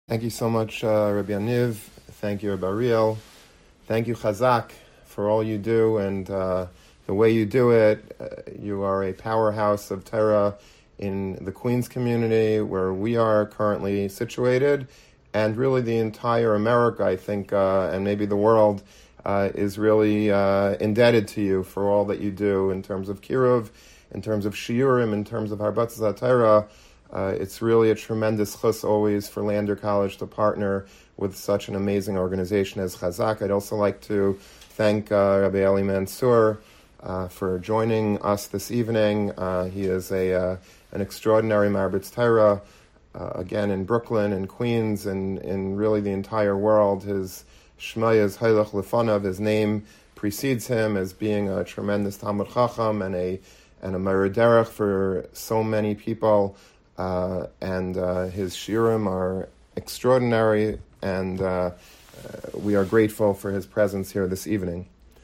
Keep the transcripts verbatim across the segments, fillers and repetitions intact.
Thank you so much, uh, Rabbi Yaniv. Thank you, Rabbi Ariel. Thank you, Chazak, for all you do and uh, the way you do it. Uh, you are a powerhouse of Torah in the Queens community, where we are currently situated, and really the entire America, I think, uh, and maybe the world, uh, is really uh, indebted to you for all that you do in terms of Kiruv, in terms of Shiurim, in terms of Harbatzas HaTorah. Uh, it's really a tremendous chus always for Lander College to partner with such an amazing organization as Chazak. I'd also like to thank uh, Rabbi Eli Mansour uh, for joining us this evening. Uh, he is a uh, an extraordinary Marbitz Torah, uh, again in Brooklyn and Queens and in really the entire world. His Shema is Hailach Lefanav. His name precedes him as being a tremendous Talmud Chacham and a and a Meir Derech for so many people. Uh, and uh, his shiurim are extraordinary, and uh, uh, we are grateful for his presence here this evening.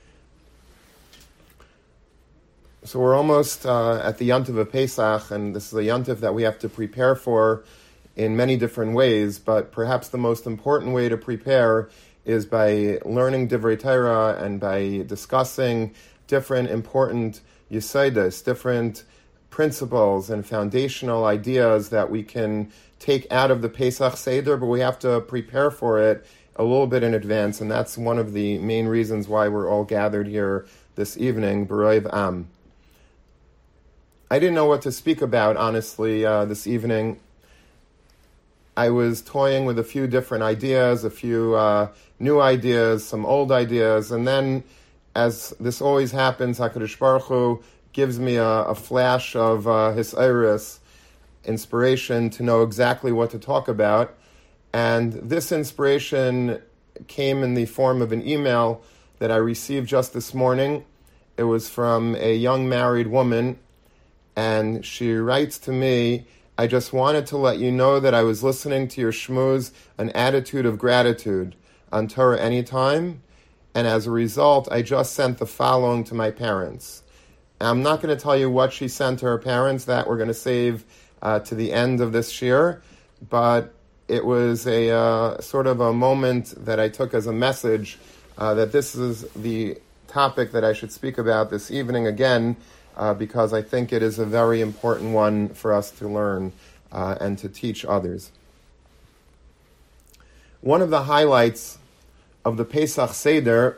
So we're almost uh, at the Yontiv of Pesach, and this is a Yontiv that we have to prepare for in many different ways, but perhaps the most important way to prepare is by learning Divrei Torah and by discussing different important Yesaidas, different principles and foundational ideas that we can take out of the Pesach Seder, but we have to prepare for it a little bit in advance, and that's one of the main reasons why we're all gathered here this evening, B'Roiv Am. I didn't know what to speak about, honestly, uh, this evening. I was toying with a few different ideas, a few uh, new ideas, some old ideas, and then, as this always happens, HaKadosh Baruch Hu gives me a, a flash of uh, his iris, inspiration to know exactly what to talk about. And this inspiration came in the form of an email that I received just this morning. It was from a young married woman, and she writes to me, "I just wanted to let you know that I was listening to your shmooze, An Attitude of Gratitude, on Torah Anytime, and as a result, I just sent the following to my parents." I'm not going to tell you what she sent to her parents. That we're going to save uh, to the end of this shir, but it was a uh, sort of a moment that I took as a message uh, that this is the topic that I should speak about this evening again, uh, because I think it is a very important one for us to learn uh, and to teach others. One of the highlights of the Pesach Seder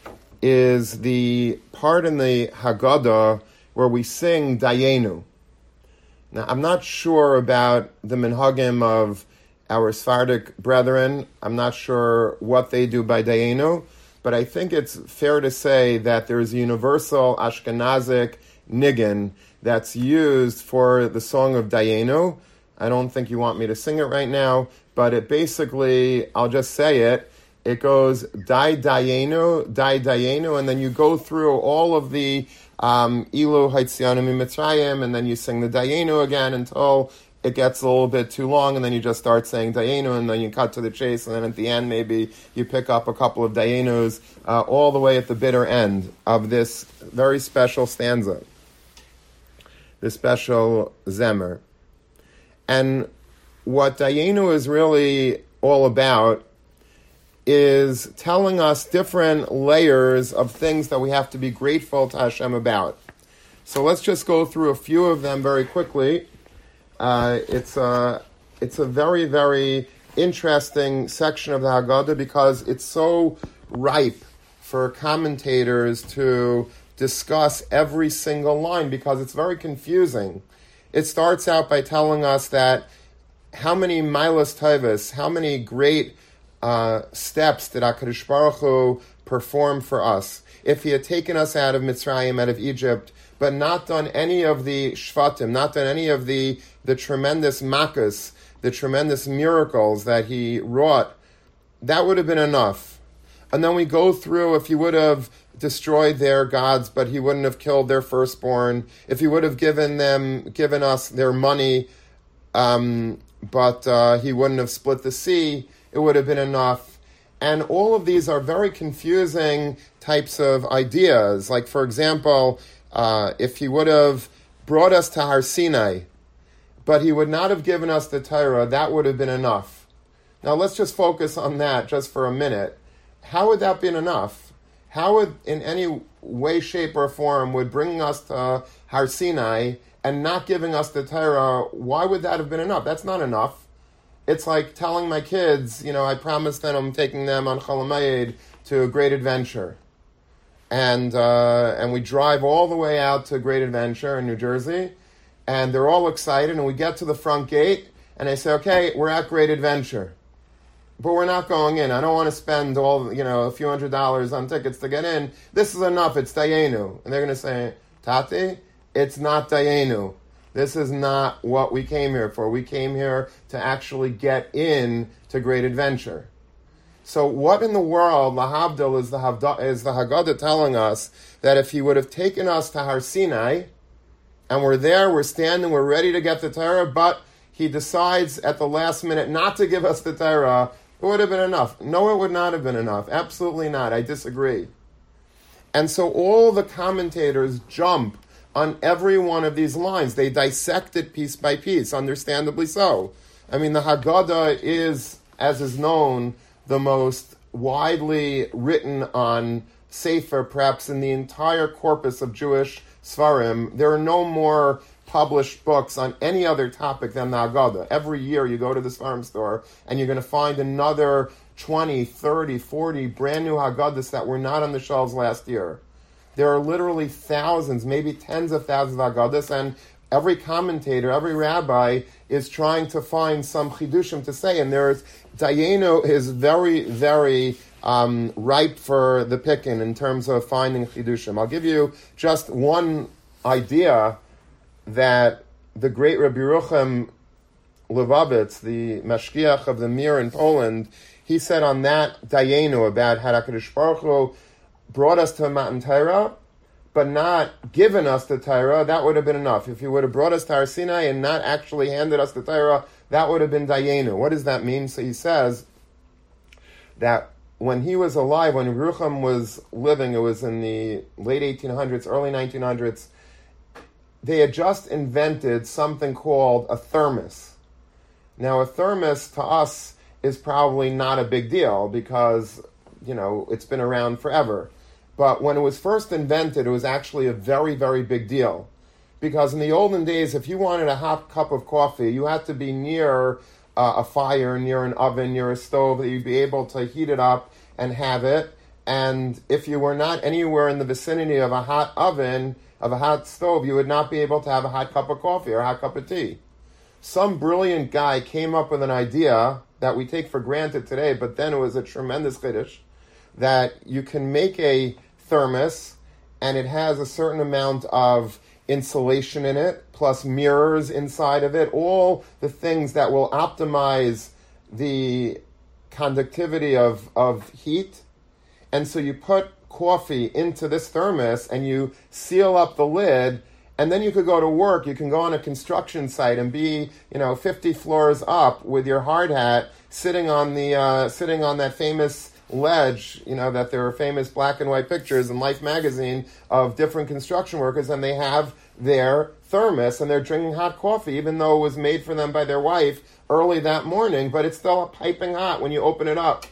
is the part in the Haggadah where we sing Dayenu. Now, I'm not sure about the minhagim of our Sephardic brethren. I'm not sure what they do by Dayenu, but I think it's fair to say that there's a universal Ashkenazic niggin that's used for the song of Dayenu. I don't think you want me to sing it right now, but it basically, I'll just say it, it goes, Dai Dayenu, Dai Dayenu, and then you go through all of the um, Ilu Haitzianu Mitzrayim, and then you sing the Dayenu again until it gets a little bit too long, and then you just start saying Dayenu, and then you cut to the chase, and then at the end maybe you pick up a couple of Dayenus, uh, all the way at the bitter end of this very special stanza, this special Zemer. And what Dayenu is really all about is telling us different layers of things that we have to be grateful to Hashem about. So let's just go through a few of them very quickly. Uh, it's a it's a very, very interesting section of the Haggadah because it's so ripe for commentators to discuss every single line because it's very confusing. It starts out by telling us that how many milas tovas, how many great Uh, steps did HaKadosh Baruch Hu perform for us. If he had taken us out of Mitzrayim, out of Egypt, but not done any of the shvatim, not done any of the, the tremendous makas, the tremendous miracles that he wrought, that would have been enough. And then we go through, if he would have destroyed their gods, but he wouldn't have killed their firstborn, if he would have given them, given us their money, um, but uh, he wouldn't have split the sea, it would have been enough. And all of these are very confusing types of ideas. Like, for example, uh, if he would have brought us to Har Sinai, but he would not have given us the Torah, that would have been enough. Now let's just focus on that just for a minute. How would that be enough? How would, in any way, shape, or form, would bringing us to Har Sinai and not giving us the Torah, why would that have been enough? That's not enough. It's like telling my kids, you know, I promised them I'm taking them on Chol Hamoed to a great adventure. And uh, and we drive all the way out to Great Adventure in New Jersey, and they're all excited, and we get to the front gate, and they say, okay, we're at Great Adventure. But we're not going in. I don't want to spend all, you know, a few hundred dollars on tickets to get in. This is enough. It's Dayenu. And they're going to say, Tati, it's not Dayenu. This is not what we came here for. We came here to actually get in to Great Adventure. So what in the world, Lahavdil, is the Havda, is the Haggadah telling us that if he would have taken us to Har Sinai, and we're there, we're standing, we're ready to get the Torah, but he decides at the last minute not to give us the Torah, it would have been enough. No, it would not have been enough. Absolutely not. I disagree. And so all the commentators jump on every one of these lines. They dissect it piece by piece, understandably so. I mean, the Haggadah is, as is known, the most widely written on Sefer, perhaps in the entire corpus of Jewish Svarim. There are no more published books on any other topic than the Haggadah. Every year you go to the Svarim store and you're going to find another twenty, thirty, forty brand new Haggadahs that were not on the shelves last year. There are literally thousands, maybe tens of thousands of Haggadahs, and every commentator, every rabbi is trying to find some chidushim to say, and there's Dayenu is very, very um, ripe for the picking in terms of finding chidushim. I'll give you just one idea that the great Rabbi Yerucham Levovitz, the mashgiach of the Mir in Poland, he said on that Dayenu about how HaKadosh Baruch Hu brought us to Matan Torah, but not given us the Torah, that would have been enough. If he would have brought us to Har Sinai and not actually handed us the Torah, that would have been Dayenu. What does that mean? So he says that when he was alive, when Yerucham was living, it was in the late eighteen hundreds, early nineteen hundreds, they had just invented something called a thermos. Now, a thermos to us is probably not a big deal because, you know, it's been around forever. But when it was first invented, it was actually a very, very big deal. Because in the olden days, if you wanted a hot cup of coffee, you had to be near uh, a fire, near an oven, near a stove, that you'd be able to heat it up and have it. And if you were not anywhere in the vicinity of a hot oven, of a hot stove, you would not be able to have a hot cup of coffee or a hot cup of tea. Some brilliant guy came up with an idea that we take for granted today, but then it was a tremendous chiddush, that you can make a thermos and it has a certain amount of insulation in it, plus mirrors inside of it, all the things that will optimize the conductivity of, of heat. And so you put coffee into this thermos and you seal up the lid, and then you could go to work. You can go on a construction site and be, you know, fifty floors up with your hard hat, sitting on the uh, sitting on that famous ledge, you know, that there are famous black and white pictures in Life magazine of different construction workers, and they have their thermos and they're drinking hot coffee, even though it was made for them by their wife early that morning, but it's still piping hot when you open it up.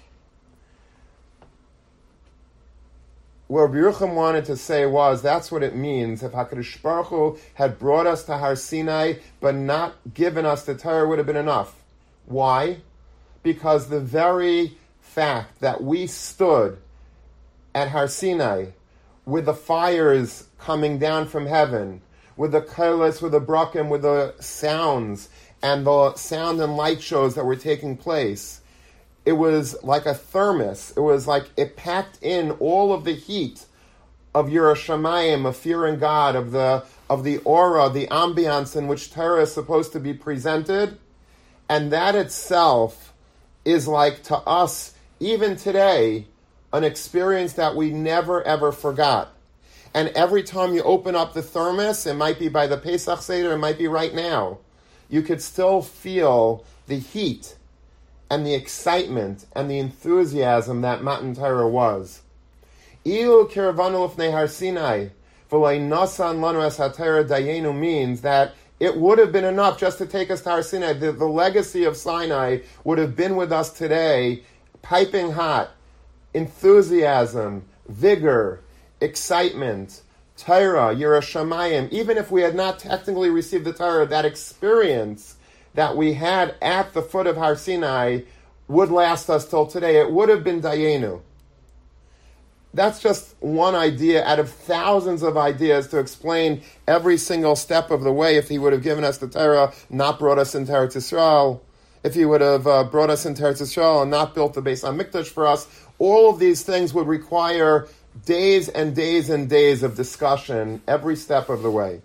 What Rabbi Yerucham wanted to say was, that's what it means. If HaKadosh Baruch Hu had brought us to Har Sinai, but not given us the Torah, would have been enough. Why? Because the very fact that we stood at Har Sinai with the fires coming down from heaven, with the kolos, with the brakim, with the sounds, and the sound and light shows that were taking place, it was like a thermos. It was like it packed in all of the heat of Yerushalayim, of fearing God, of the of the aura, the ambiance in which Torah is supposed to be presented. And that itself is like, to us, even today, an experience that we never, ever forgot. And every time you open up the thermos, it might be by the Pesach Seder, it might be right now, you could still feel the heat and the excitement and the enthusiasm that Matan Torah was. Ilu kiravanu l'fnei Har Sinai v'lo nasan lanu es haTorah dayenu means that it would have been enough just to take us to Har Sinai. The, the legacy of Sinai would have been with us today, piping hot, enthusiasm, vigor, excitement, Torah, Yiras Shamayim. Even if we had not technically received the Torah, that experience that we had at the foot of Har Sinai would last us till today. It would have been Dayenu. That's just one idea out of thousands of ideas to explain every single step of the way. If he would have given us the Torah, not brought us into Eretz Yisrael, if he would have uh, brought us into Eretz Yisrael and not built the Beis HaMikdash for us, all of these things would require days and days and days of discussion every step of the way.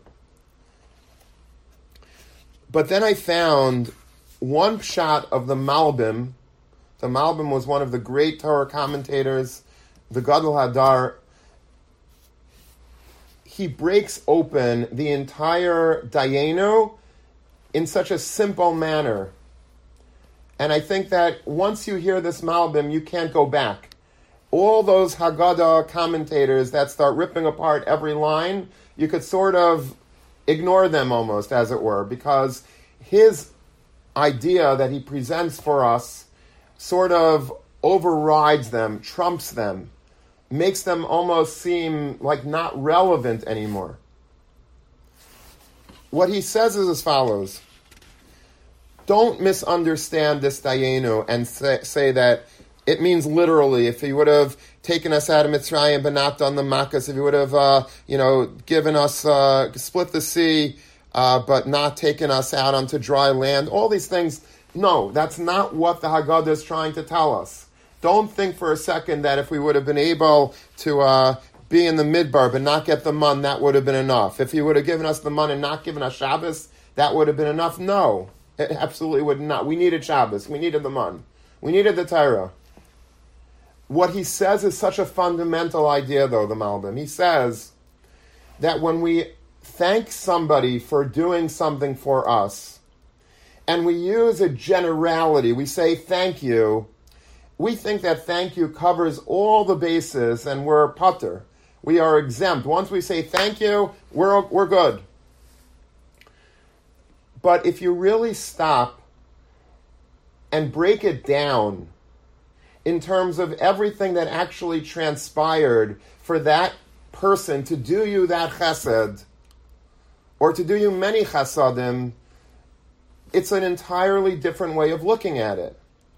But then I found one pshat of the Malbim. The Malbim was one of the great Torah commentators, the Gadol Hadar. He breaks open the entire Dayenu in such a simple manner. And I think that once you hear this Malbim, you can't go back. All those Haggadah commentators that start ripping apart every line, you could sort of ignore them almost, as it were, because his idea that he presents for us sort of overrides them, trumps them, makes them almost seem like not relevant anymore. What he says is as follows. Don't misunderstand this Dayenu and say, say that it means literally, if he would have taken us out of Mitzrayim but not done the Makkos, if he would have, uh, you know, given us, uh, split the sea, uh, but not taken us out onto dry land, all these things, no, that's not what the Haggadah is trying to tell us. Don't think for a second that if we would have been able to uh, be in the Midbar but not get the man, that would have been enough. If he would have given us the man and not given us Shabbos, that would have been enough. No, it absolutely would not. We needed Shabbos. We needed the man. We needed the Torah. What he says is such a fundamental idea, though, the Malbim. He says that when we thank somebody for doing something for us, and we use a generality, we say thank you, we think that thank you covers all the bases and we're patur. We are exempt. Once we say thank you, we're, we're good. But if you really stop and break it down in terms of everything that actually transpired for that person to do you that chesed, or to do you many chesedim, it's an entirely different way of looking at it.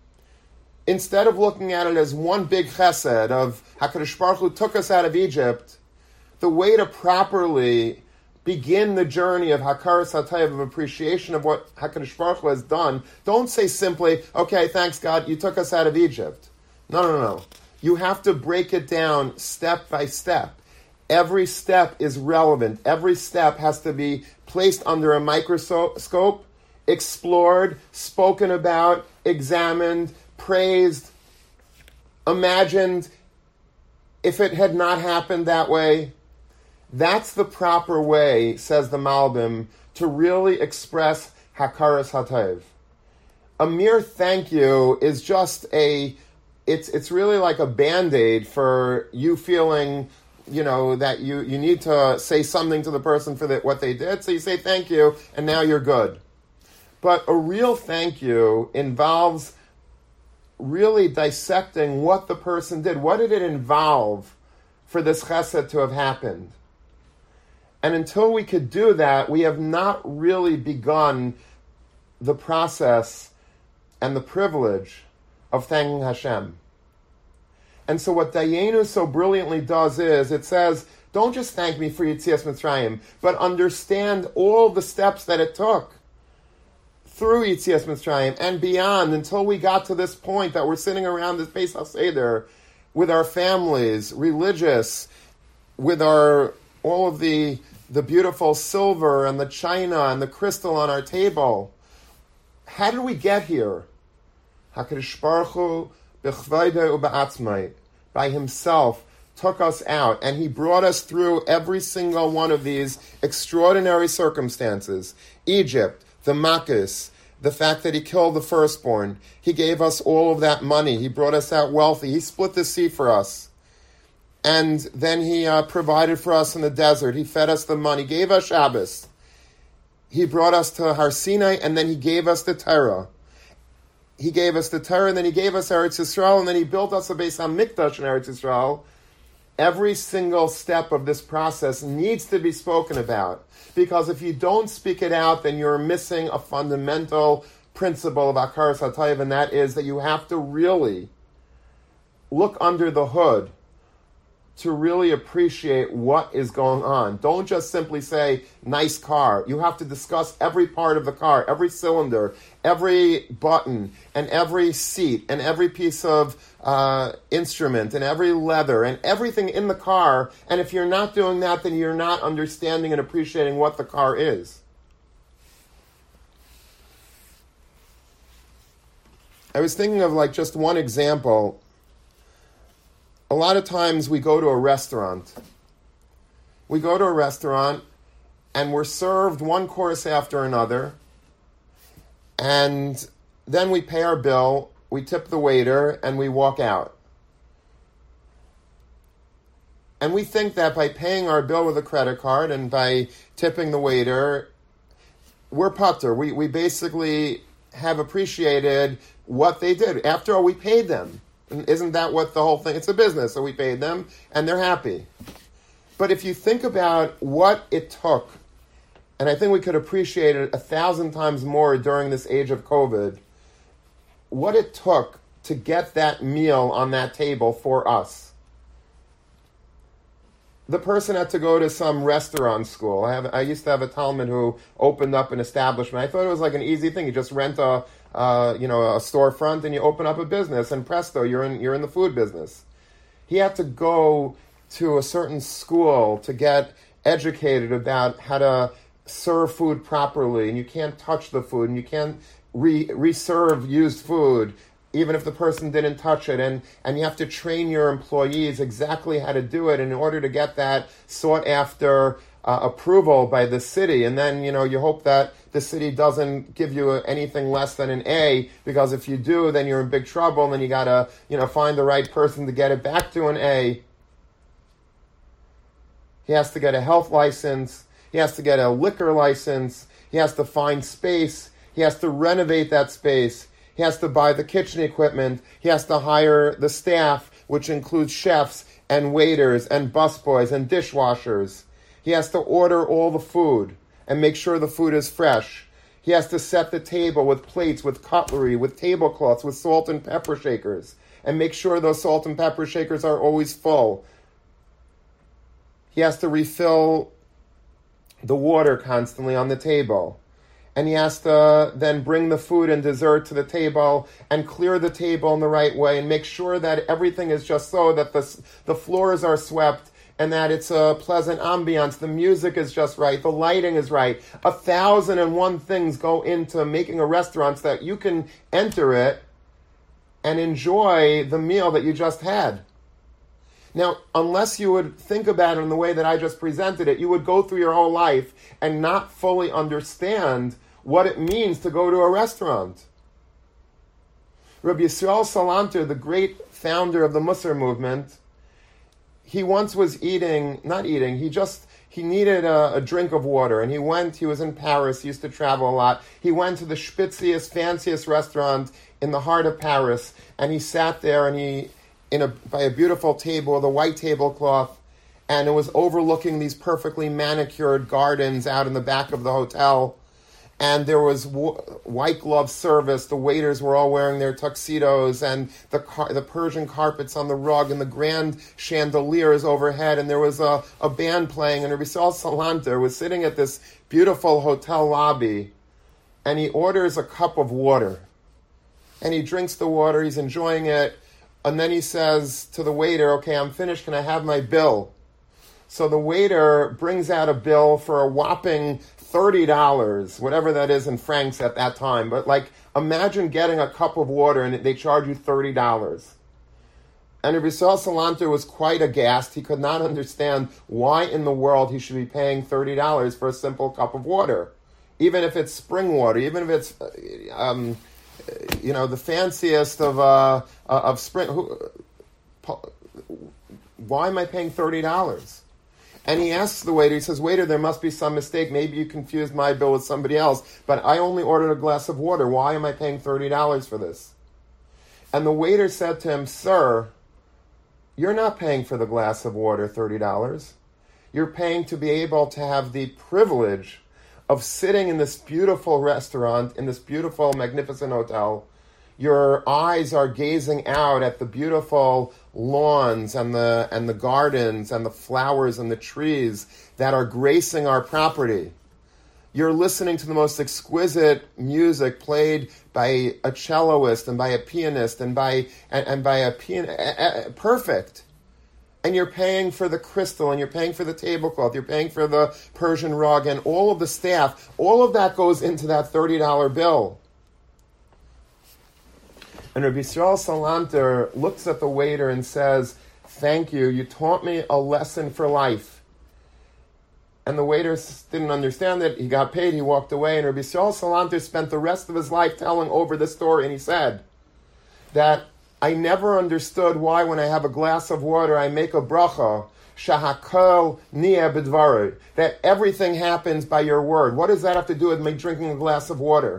Instead of looking at it as one big chesed of HaKadosh Baruch Hu took us out of Egypt, the way to properly begin the journey of Hakaras HaTov, of appreciation of what HaKadosh Baruch Hu has done, don't say simply, okay, thanks God, you took us out of Egypt. No, no, no. You have to break it down step by step. Every step is relevant. Every step has to be placed under a microscope, explored, spoken about, examined, praised, imagined. If it had not happened that way, that's the proper way, says the Malbim, to really express Hakaras HaTov. A mere thank you is just a It's it's really like a Band-Aid for you feeling, you know, that you, you need to say something to the person for the, what they did. So you say thank you, and now you're good. But a real thank you involves really dissecting what the person did. What did it involve for this chesed to have happened? And until we could do that, we have not really begun the process and the privilege of thanking Hashem. And so what Dayenu so brilliantly does is, it says, don't just thank me for Yetzias Mitzrayim, but understand all the steps that it took through Yetzias Mitzrayim and beyond until we got to this point that we're sitting around this Beis HaSeder with our families, religious, with our all of the the beautiful silver and the china and the crystal on our table. How did we get here? HaKadosh Baruch Hu b'chvaydo u'ba'atzmai, by himself, took us out, and he brought us through every single one of these extraordinary circumstances. Egypt, the Makkos, the fact that he killed the firstborn. He gave us all of that money. He brought us out wealthy. He split the sea for us. And then he uh, provided for us in the desert. He fed us the money, gave us Shabbos. He brought us to Har Sinai, and then he gave us the Torah. He gave us the Torah, and then he gave us Eretz Yisrael, and then he built us a Beis HaMikdash in Eretz Yisrael. Every single step of this process needs to be spoken about, because if you don't speak it out, then you're missing a fundamental principle of Hakaras HaTayv, and that is that you have to really look under the hood to really appreciate what is going on. Don't just simply say, nice car. You have to discuss every part of the car, every cylinder, every button, and every seat, and every piece of uh, instrument, and every leather, and everything in the car. And if you're not doing that, then you're not understanding and appreciating what the car is. I was thinking of like just one example. A lot of times we go to a restaurant. We go to a restaurant and we're served one course after another. And then we pay our bill, we tip the waiter, and we walk out. And we think that by paying our bill with a credit card and by tipping the waiter, we're putter. We, we basically have appreciated what they did. After all, we paid them. And isn't that what the whole thing? It's a business, so we paid them, and they're happy. But if you think about what it took, and I think we could appreciate it a thousand times more during this age of COVID, what it took to get that meal on that table for us. The person had to go to some restaurant school. I have I used to have a Talmud who opened up an establishment. I thought it was like an easy thing. You just rent a uh, you know a storefront and you open up a business, and presto, you're in you're in the food business. He had to go to a certain school to get educated about how to serve food properly, and you can't touch the food, and you can't re reserve used food, even if the person didn't touch it, and, and you have to train your employees exactly how to do it in order to get that sought after uh, approval by the city. And then, you know, you hope that the city doesn't give you anything less than an A, because if you do, then you're in big trouble, and then you gotta, you know, find the right person to get it back to an A. He has to get a health license. He has to get a liquor license. He has to find space. He has to renovate that space. He has to buy the kitchen equipment. He has to hire the staff, which includes chefs and waiters and busboys and dishwashers. He has to order all the food and make sure the food is fresh. He has to set the table with plates, with cutlery, with tablecloths, with salt and pepper shakers, and make sure those salt and pepper shakers are always full. He has to refill the water constantly on the table. And he has to then bring the food and dessert to the table and clear the table in the right way and make sure that everything is just so that the, the floors are swept and that it's a pleasant ambiance, the music is just right, the lighting is right. A thousand and one things go into making a restaurant so that you can enter it and enjoy the meal that you just had. Now, unless you would think about it in the way that I just presented it, you would go through your whole life and not fully understand what it means to go to a restaurant. Rabbi Yisrael Salanter, the great founder of the Musar movement, he once was eating, not eating, he just, he needed a, a drink of water, and he went, he was in Paris, he used to travel a lot, he went to the spitziest, fanciest restaurant in the heart of Paris, and he sat there and he, in a by a beautiful table with a white tablecloth, and it was overlooking these perfectly manicured gardens out in the back of the hotel, and there was w- white glove service. The waiters were all wearing their tuxedos, and the car- the Persian carpets on the rug, and the grand chandeliers overhead, and there was a, a band playing, and Rabbi Yisrael Salanter was sitting at this beautiful hotel lobby, and he orders a cup of water, and he drinks the water, he's enjoying it, and then he says to the waiter, okay, I'm finished, can I have my bill? So the waiter brings out a bill for a whopping thirty dollars, whatever that is in francs at that time. But like, imagine getting a cup of water and they charge you thirty dollars. And Rabbi Yisrael Salanter was quite aghast. He could not understand why in the world he should be paying thirty dollars for a simple cup of water. Even if it's spring water, even if it's, um, you know, the fanciest of uh, of spring. Who, why am I paying thirty dollars? And he asks the waiter, he says, waiter, there must be some mistake. Maybe you confused my bill with somebody else, but I only ordered a glass of water. Why am I paying thirty dollars for this? And the waiter said to him, sir, you're not paying for the glass of water thirty dollars. You're paying to be able to have the privilege of sitting in this beautiful restaurant, in this beautiful, magnificent hotel. Your eyes are gazing out at the beautiful lawns and the and the gardens and the flowers and the trees that are gracing our property. You're listening to the most exquisite music played by a celloist and by a pianist and by and, and by a pian perfect. And you're paying for the crystal, and you're paying for the tablecloth, you're paying for the Persian rug, and all of the staff. All of that goes into that thirty dollar bill. And Rabbi Yisrael Salanter looks at the waiter and says, thank you, you taught me a lesson for life. And the waiter didn't understand it. He got paid, he walked away, and Rabbi Yisrael Salanter spent the rest of his life telling over the story, and he said that I never understood why when I have a glass of water I make a bracha, shahakol nieh b'dvarei, that everything happens by your word. What does that have to do with me drinking a glass of water?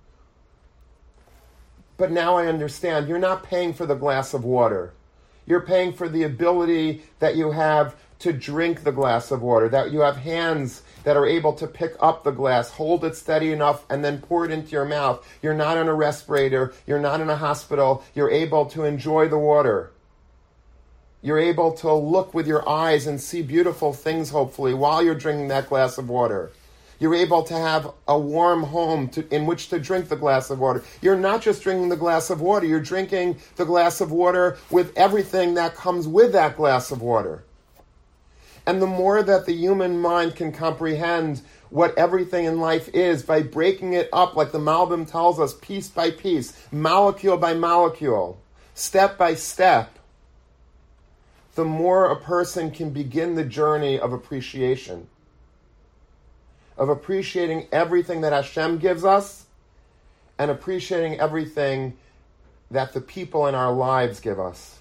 But now I understand, you're not paying for the glass of water. You're paying for the ability that you have to drink the glass of water, that you have hands that are able to pick up the glass, hold it steady enough, and then pour it into your mouth. You're not on a respirator. You're not in a hospital. You're able to enjoy the water. You're able to look with your eyes and see beautiful things, hopefully, while you're drinking that glass of water. You're able to have a warm home to, in which to drink the glass of water. You're not just drinking the glass of water. You're drinking the glass of water with everything that comes with that glass of water. And the more that the human mind can comprehend what everything in life is by breaking it up, like the Malbim tells us, piece by piece, molecule by molecule, step by step, the more a person can begin the journey of appreciation, of appreciating everything that Hashem gives us and appreciating everything that the people in our lives give us.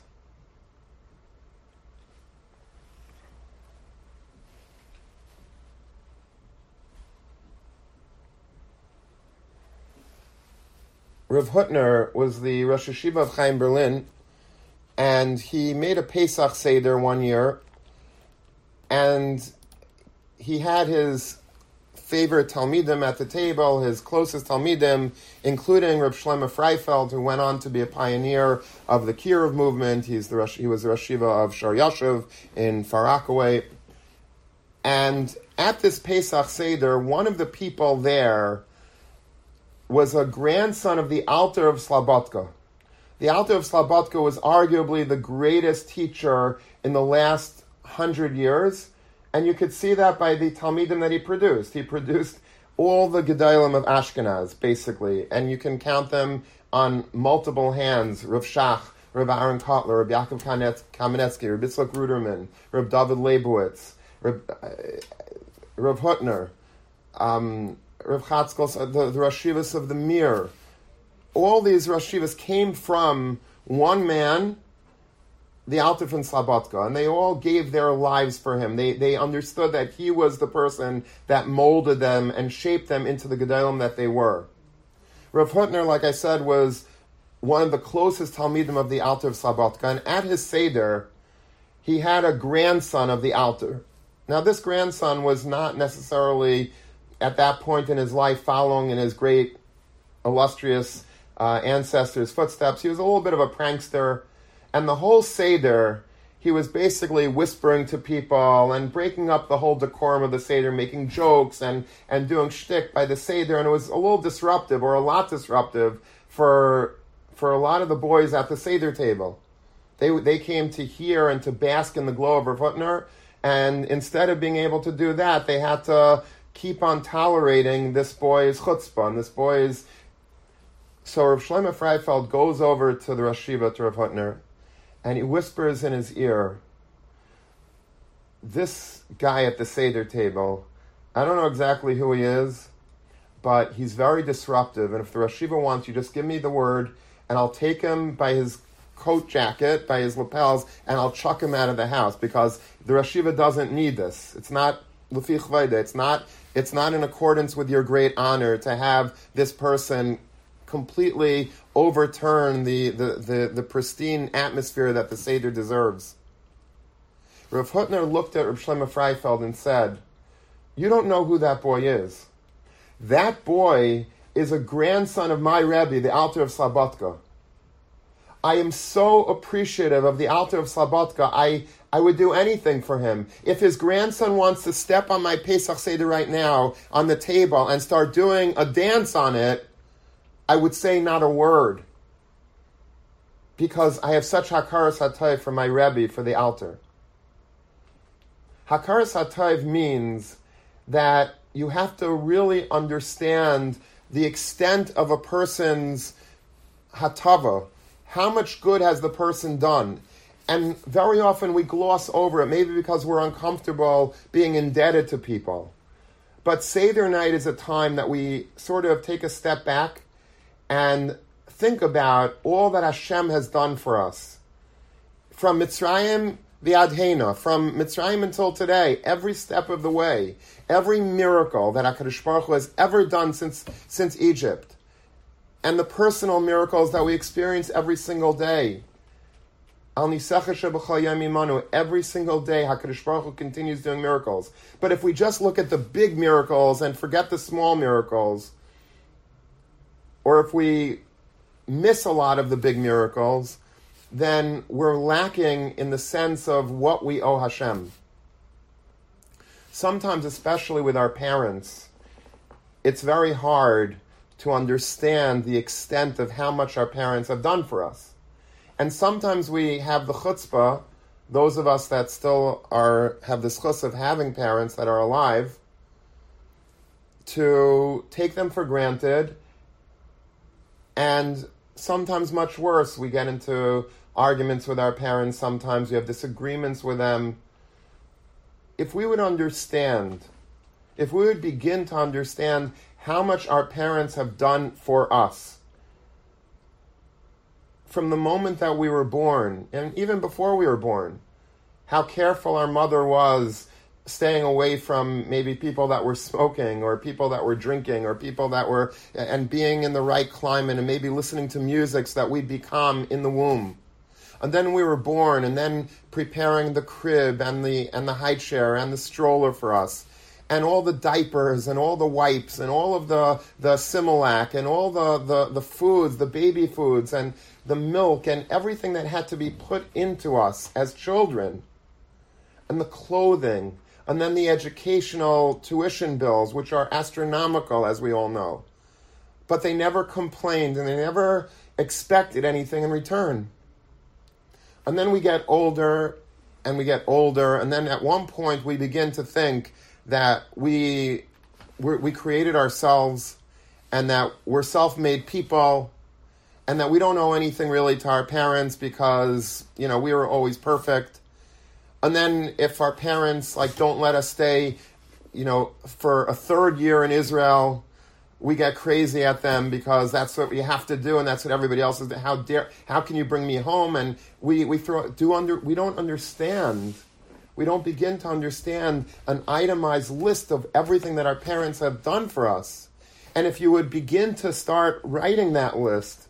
Rav Hutner was the Rosh Hashiva of Chaim Berlin, and he made a Pesach Seder one year, and he had his favorite Talmidim at the table, his closest Talmidim, including Reb Shlomo Freifeld, who went on to be a pioneer of the Kiruv movement. He's the Rosh, he was the Rosh Hashiva of Shor Yashuv in Far Rockaway. And at this Pesach Seder, one of the people there was a grandson of the Alter of Slobodka. The Alter of Slobodka was arguably the greatest teacher in the last hundred years, and you could see that by the Talmidim that he produced. He produced all the Gedalim of Ashkenaz, basically, and you can count them on multiple hands. Rav Shach, Rav Aaron Kotler, Rav Yaakov Kamenetsky, Rav Yitzchak Ruderman, Rav David Leibowitz, Rav, uh, Rav Hutner, um, Rav Chatzkos, the, the Rosh Hashivas of the Mir. All these Rosh Hashivas came from one man, the Alter from Slobodka, and they all gave their lives for him. They they understood that he was the person that molded them and shaped them into the Gedalim that they were. Rav Hutner, like I said, was one of the closest Talmidim of the Alter of Slobodka, and at his Seder, he had a grandson of the Alter. Now, this grandson was not necessarily, at that point in his life, following in his great, illustrious uh, ancestors' footsteps. He was a little bit of a prankster, and the whole Seder, he was basically whispering to people and breaking up the whole decorum of the Seder, making jokes and, and doing shtick by the Seder, and it was a little disruptive, or a lot disruptive, for for a lot of the boys at the Seder table. They they came to hear and to bask in the glow of Rav Hutner, and instead of being able to do that, they had to keep on tolerating this boy's chutzpah, and this boy's... So Rav Shlomo Freifeld goes over to the Rosh Hashiva, to Rav Hutner, and he whispers in his ear, this guy at the Seder table, I don't know exactly who he is, but he's very disruptive, and if the Rosh Hashiva wants you, just give me the word, and I'll take him by his coat jacket by his lapels, and I'll chuck him out of the house because the Rosh Yeshiva doesn't need this. It's not l'fi chvayda. It's not. It's not in accordance with your great honor to have this person completely overturn the the, the, the pristine atmosphere that the Seder deserves. Rav Hutner looked at Rav Shlomo Freifeld and said, "You don't know who that boy is. That boy is a grandson of my Rebbe, the Alter of Slobodka. I am so appreciative of the Alter of Slobodka, I, I would do anything for him. If his grandson wants to step on my Pesach Seder right now on the table and start doing a dance on it, I would say not a word. Because I have such Hakaras HaTov for my Rebbe, for the Alter." Hakaras HaTov means that you have to really understand the extent of a person's hatava. How much good has the person done? And very often we gloss over it, maybe because we're uncomfortable being indebted to people. But Seder night is a time that we sort of take a step back and think about all that Hashem has done for us. From Mitzrayim V'ad Hena, from Mitzrayim until today, every step of the way, every miracle that HaKadosh Baruch Hu has ever done since since Egypt, and the personal miracles that we experience every single day. Al Nisecha Sheb'chol Yom Imanu, every single day HaKadosh Baruch Hu continues doing miracles. But if we just look at the big miracles and forget the small miracles, or if we miss a lot of the big miracles, then we're lacking in the sense of what we owe Hashem. Sometimes, especially with our parents, it's very hard to understand the extent of how much our parents have done for us. And sometimes we have the chutzpah, those of us that still are have the schus of having parents that are alive, to take them for granted, and sometimes much worse, we get into arguments with our parents, sometimes we have disagreements with them. If we would understand, if we would begin to understand how much our parents have done for us, from the moment that we were born, and even before we were born, how careful our mother was staying away from maybe people that were smoking or people that were drinking or people that were, and being in the right climate and maybe listening to musics that we'd become in the womb. And then we were born, and then preparing the crib and the and the high chair and the stroller for us, and all the diapers and all the wipes and all of the, the Similac and all the, the, the foods, the baby foods and the milk and everything that had to be put into us as children, and the clothing, and then the educational tuition bills, which are astronomical, as we all know. But they never complained, and they never expected anything in return. And then we get older, and we get older, and then at one point we begin to think that we we're, we created ourselves, and that we're self-made people, and that we don't owe anything really to our parents because, you know, we were always perfect. And then if our parents like don't let us stay, you know, for a third year in Israel, we get crazy at them because that's what we have to do, and that's what everybody else is. How dare? How can you bring me home? And we we throw do under. We don't understand. We don't begin to understand an itemized list of everything that our parents have done for us. And if you would begin to start writing that list,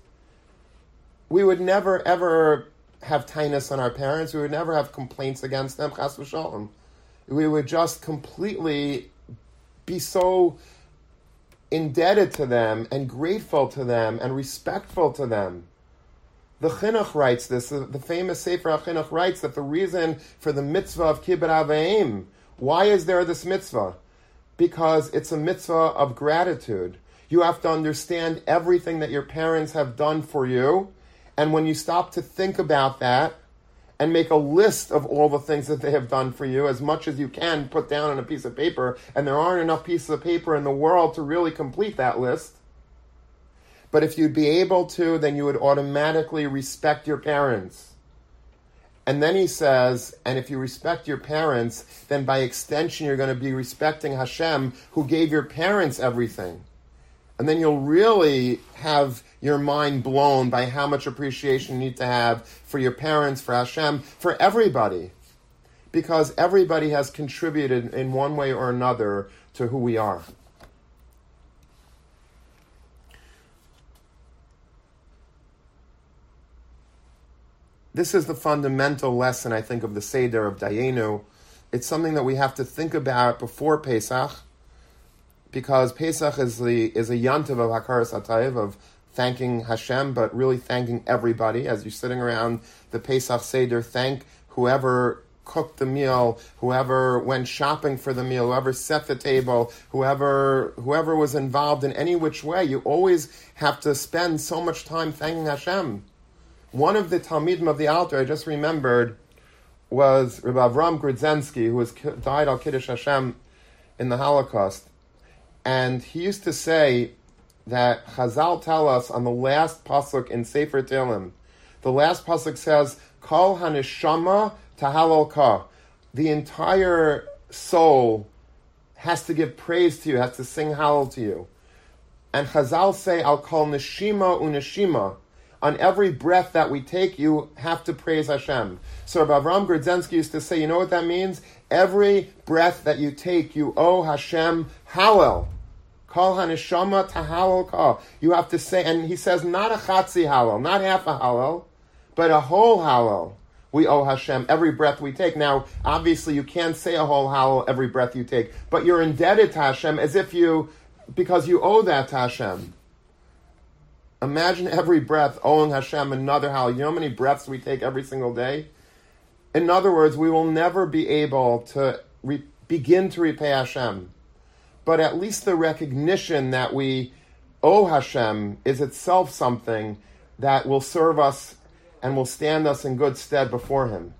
we would never ever have tinus on our parents. We would never have complaints against them. Chas v'shalom. We would just completely be so indebted to them and grateful to them and respectful to them. The Chinuch writes this, the famous Sefer HaChinuch writes that the reason for the mitzvah of Kibbut Aveim, why is there this mitzvah? Because it's a mitzvah of gratitude. You have to understand everything that your parents have done for you, and when you stop to think about that and make a list of all the things that they have done for you, as much as you can put down on a piece of paper, and there aren't enough pieces of paper in the world to really complete that list. But if you'd be able to, then you would automatically respect your parents. And then he says, and if you respect your parents, then by extension you're going to be respecting Hashem, who gave your parents everything. And then you'll really have your mind blown by how much appreciation you need to have for your parents, for Hashem, for everybody. Because everybody has contributed in one way or another to who we are. This is the fundamental lesson, I think, of the Seder of Dayenu. It's something that we have to think about before Pesach, because Pesach is the is a yantiv of Hakaras Hatayv, of thanking Hashem, but really thanking everybody. As you're sitting around the Pesach Seder, thank whoever cooked the meal, whoever went shopping for the meal, whoever set the table, whoever whoever was involved in any which way. You always have to spend so much time thanking Hashem. One of the Talmidim of the Alter, I just remembered, was Rabbi Avram Grudzensky, who was died al Kiddush Hashem in the Holocaust. And he used to say that Chazal tell us on the last pasuk in Sefer Tehillim, the last pasuk says, Kol haneshama tahalal ka. The entire soul has to give praise to you, has to sing hallel to you. And Chazal say, Al kol neshima uneshima. On every breath that we take, you have to praise Hashem. So Rabbi Avram Grudzensky used to say, you know what that means? Every breath that you take, you owe Hashem hallel. Kol haneshama tahalal ka. You have to say, and he says, not a chatzi hallel, not half a hallel, but a whole hallel. We owe Hashem every breath we take. Now, obviously, you can't say a whole hallel every breath you take, but you're indebted to Hashem as if you, because you owe that to Hashem. Imagine every breath owing Hashem another hallel. You know how many breaths we take every single day? In other words, we will never be able to re- begin to repay Hashem. But at least the recognition that we owe Hashem is itself something that will serve us and will stand us in good stead before Him.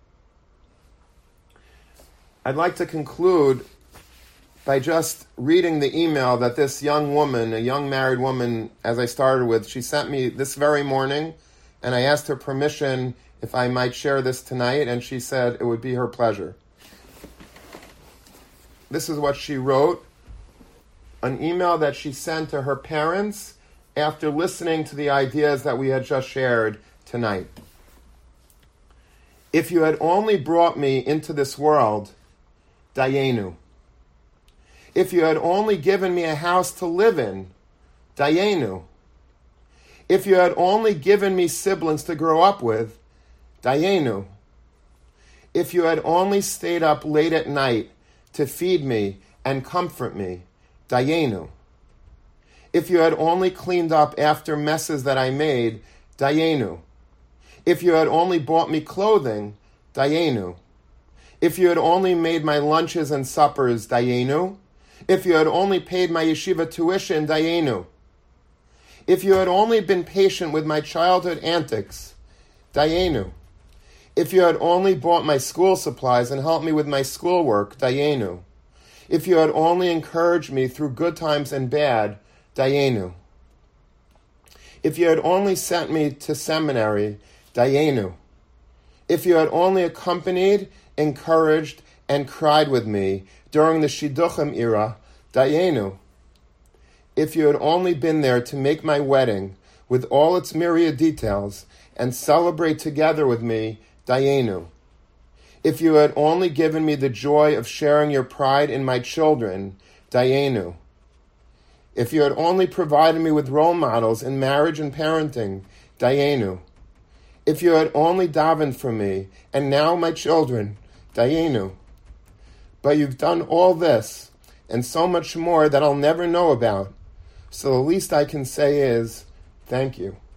I'd like to conclude by just reading the email that this young woman, a young married woman, as I started with, she sent me this very morning, and I asked her permission if I might share this tonight, and she said it would be her pleasure. This is what she wrote, an email that she sent to her parents after listening to the ideas that we had just shared tonight. If you had only brought me into this world, Dayenu. If you had only given me a house to live in, Dayenu. If you had only given me siblings to grow up with, Dayenu. If you had only stayed up late at night to feed me and comfort me, Dayenu. If you had only cleaned up after messes that I made, Dayenu. If you had only bought me clothing, Dayenu. If you had only made my lunches and suppers, Dayenu. If you had only paid my yeshiva tuition, Dayenu. If you had only been patient with my childhood antics, Dayenu. If you had only bought my school supplies and helped me with my schoolwork, Dayenu. If you had only encouraged me through good times and bad, Dayenu. If you had only sent me to seminary, Dayenu. If you had only accompanied, encouraged, and cried with me during the Shidduchim era, Dayenu. If you had only been there to make my wedding with all its myriad details and celebrate together with me, Dayenu. If you had only given me the joy of sharing your pride in my children, Dayenu. If you had only provided me with role models in marriage and parenting, Dayenu. If you had only davened for me and now my children, Dayenu. But you've done all this and so much more that I'll never know about. So the least I can say is, thank you.